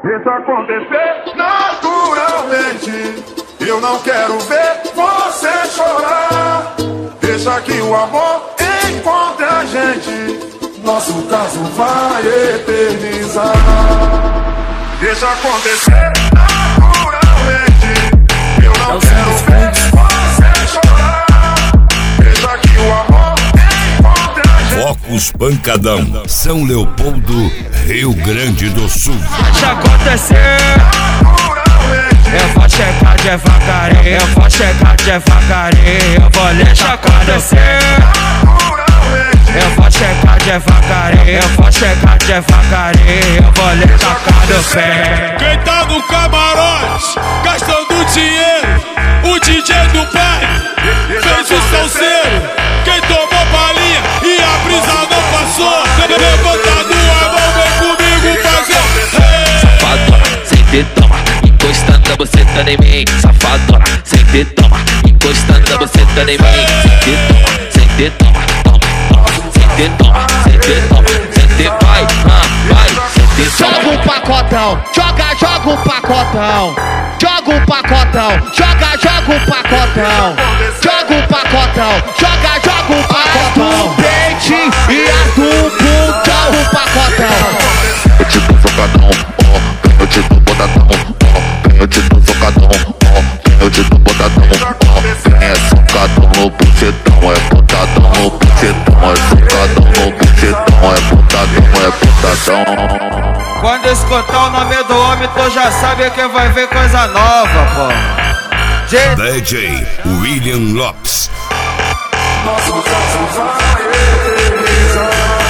Deixa acontecer naturalmente. Eu não quero ver você chorar. Deixa que o amor encontre a gente. Nosso caso vai eternizar. Deixa acontecer naturalmente. Eu não quero ver você chorar. Deixa que o amor encontre a gente. Focus Pancadão, São Leopoldo, Rio Grande do Sul. Deixa acontecer. Eu vou chegar devagarinho, eu vou chegar devagarinho, eu vou deixar acontecer. Eu vou chegar devagarinho, eu vou chegar devagarinho, eu vou deixar acontecer. Quem tá no camarote, gastando dinheiro, o DJ do pai fez o salseiro. Quem tomou balinha e a brisa não passou, levantando a mão, vem comigo fazer. Safadona, sempre toma, encostando a buceta em mim. Safadona, sempre toma, encostando a buceta em mim. Sempre toma, toma, toma. Sempre toma, sempre toma, sempre vai, sempre toma. Joga um pacotão, joga um pacotão. Joga um pacotão, joga um pacotão. Joga um pacotão, joga um pacotão. Do pente e a do putão, um pacotão. Eu te dou socadão, ó, eu te dou botadão, ó, eu te dou socadão, ó, eu te dou botadão, ó. Quem é socadão no bucetão, é botadão no bucetão, é socadão no bucetão, é botadão, é botadão. Quando escutar o nome do homem, tu já sabe que vai ver coisa nova, pô. DJ William Lopes. Nosso caso vai eternizar.